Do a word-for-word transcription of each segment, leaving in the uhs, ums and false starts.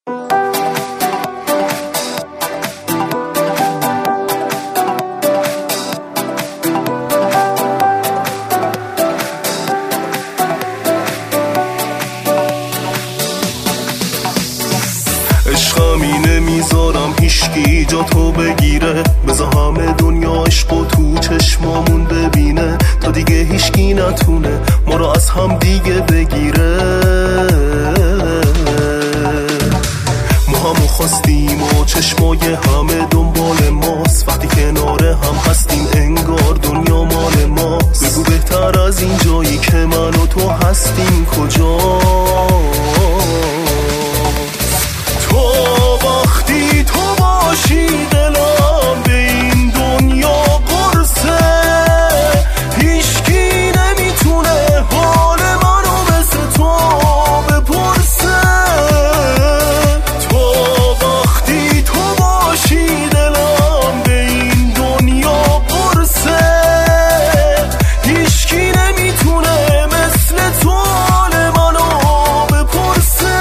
عشقم اینه میذارم هیشکی جا تو بگیره، بزا همه دنیا عشق و تو چشمامون ببینه، تا دیگه هیشکی نتونه ما رو از هم دیگه بگیره. ما همو خواستیم و چشمای همه دنبال ماست، وقتی کنار هم هستیم انگار دنیا مال ماست. بگو بهتر از این جایی که من و تو هستیم کجا؟ تو وقتی تو باشی دلم به این دنیا قرصه، هیچکی نمیتونه حال منو مثل تو بپرسه. تو وقتی تو باشی دلم به این دنیا قرصه، هیچکی نمیتونه مثل تو حال منو بپرسه.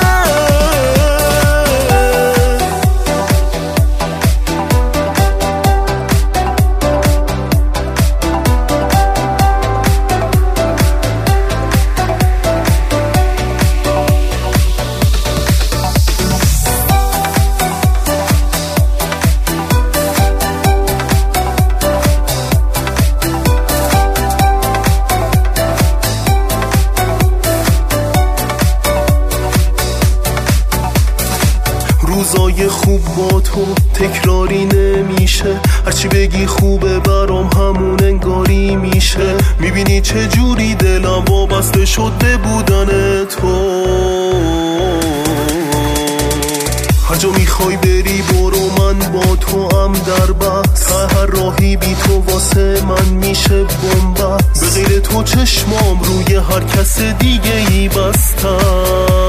روزای خوب با تو تکراری نمیشه، هرچی بگی خوبه برام همون انگاری میشه. میبینی چه جوری دلم وابسته شد به بودن تو، هر جا میخوای بری برو من با تو هم در بس، هر راهی بی تو واسه من میشه بنبست. به غیر تو چشمام روی هر کس دیگه ای بستم.